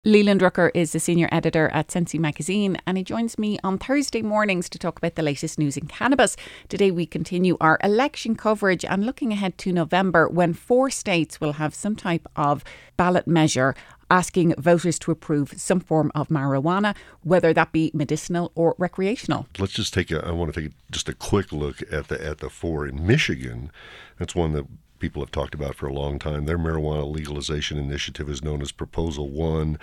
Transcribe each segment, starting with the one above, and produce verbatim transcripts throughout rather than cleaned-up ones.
Leland Rucker is the senior editor at Sensi Magazine, and he joins me on Thursday mornings to talk about the latest news in cannabis. Today we continue our election coverage and looking ahead to November, when four states will have some type of ballot measure asking voters to approve some form of marijuana, whether that be medicinal or recreational. Let's just take a, I want to take just a quick look at the at the four in Michigan. That's one that people have talked about for a long time. Their marijuana legalization initiative is known as Proposal One.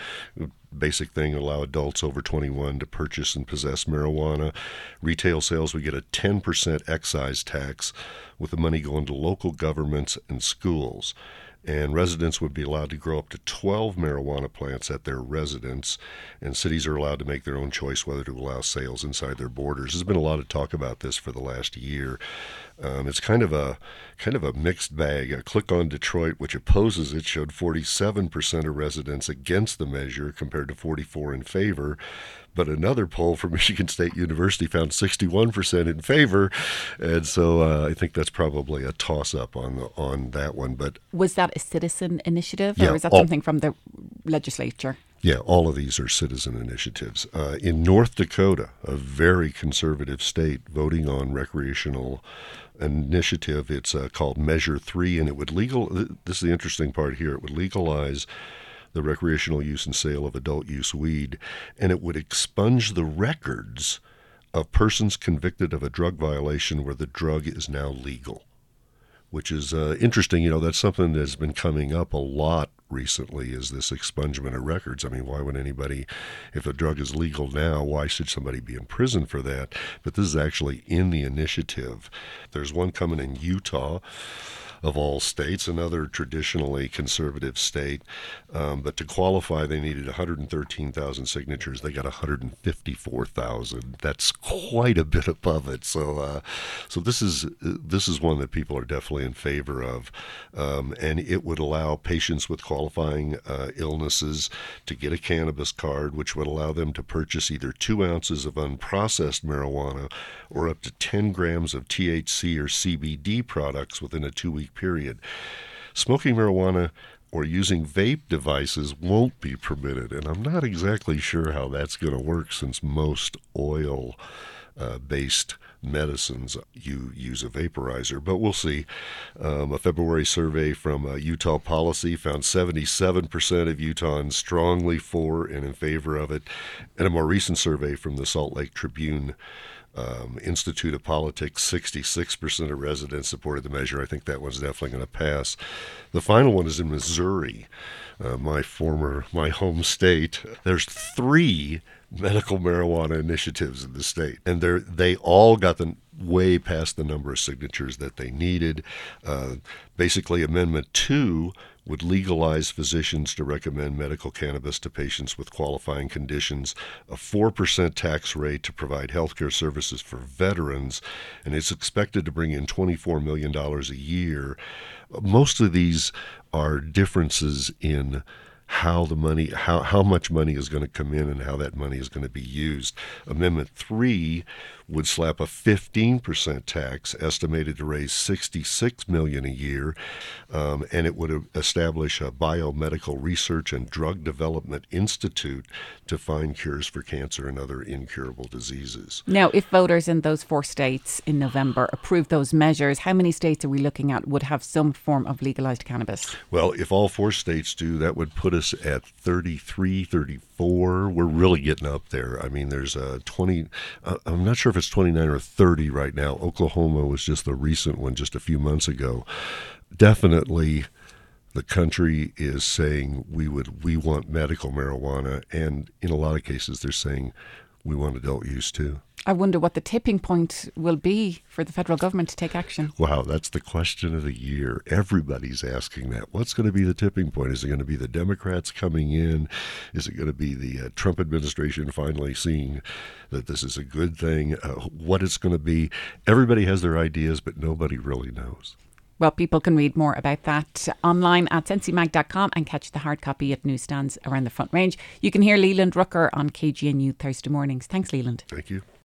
Basic thing, allow adults over twenty-one to purchase and possess marijuana. Retail sales, we get a ten percent excise tax, with the money going to local governments and schools. And residents would be allowed to grow up to twelve marijuana plants at their residence, and cities are allowed to make their own choice whether to allow sales inside their borders. There's been a lot of talk about this for the last year. Um, it's kind of a kind of a mixed bag. A Click on Detroit, which opposes it, showed forty-seven percent of residents against the measure compared to forty-four in favor. But another poll from Michigan State University found sixty-one percent in favor, and so uh, I think that's probably a toss-up on the, on that one. But was that a citizen initiative, yeah, or is that all, something from the legislature? Yeah, all of these are citizen initiatives. Uh, in North Dakota, a very conservative state, voting on recreational initiative, it's uh, called Measure Three, and it would legal. This is the interesting part here. It would legalize the recreational use and sale of adult use weed, and it would expunge the records of persons convicted of a drug violation where the drug is now legal, which is uh, interesting. You know, that's something that's been coming up a lot recently, is this expungement of records. I mean, why would anybody, if a drug is legal now, why should somebody be in prison for that? But this is actually in the initiative. There's one coming in Utah, of all states, another traditionally conservative state. Um, but to qualify, they needed one hundred thirteen thousand signatures. They got one hundred fifty-four thousand. That's quite a bit above it. So uh, so this is this is one that people are definitely in favor of. Um, and it would allow patients with qualifying uh, illnesses to get a cannabis card, which would allow them to purchase either two ounces of unprocessed marijuana or up to ten grams of T H C or C B D products within a two-week period. Smoking marijuana or using vape devices won't be permitted, and I'm not exactly sure how that's going to work, since most oil uh, based medicines you use a vaporizer, but we'll see. Um, a February survey from uh, Utah Policy found seventy-seven percent of Utahns strongly for and in favor of it, and a more recent survey from the Salt Lake Tribune Um, Institute of Politics, sixty-six percent of residents supported the measure. I think that one's definitely going to pass. The final one is in Missouri, uh, my former, my home state. There's three medical marijuana initiatives in the state, and they they all got the way past the number of signatures that they needed. Uh, basically, Amendment two would legalize physicians to recommend medical cannabis to patients with qualifying conditions, a four percent tax rate to provide healthcare services for veterans, and it's expected to bring in twenty-four million dollars a year. Most of these are differences in how the money, how, how much money is going to come in and how that money is going to be used. Amendment three would slap a fifteen percent tax, estimated to raise sixty-six million dollars a year, um, and it would establish a biomedical research and drug development institute to find cures for cancer and other incurable diseases. Now, if voters in those four states in November approve those measures, how many states are we looking at would have some form of legalized cannabis? Well, if all four states do, that would put us at thirty-three, thirty-four. We're really getting up there. I mean, there's a twenty, uh, I'm not sure if it's twenty-nine or thirty right now. Oklahoma was just the recent one just a few months ago. Definitely the country is saying we would we want medical marijuana, and in a lot of cases they're saying we want adult use too. I wonder what the tipping point will be for the federal government to take action. Wow, that's the question of the year. Everybody's asking that. What's going to be the tipping point? Is it going to be the Democrats coming in? Is it going to be the uh, Trump administration finally seeing that this is a good thing? Uh, what it's going to be? Everybody has their ideas, but nobody really knows. Well, people can read more about that online at sensi mag dot com and catch the hard copy at newsstands around the Front Range. You can hear Leland Rucker on K G N U Thursday mornings. Thanks, Leland. Thank you.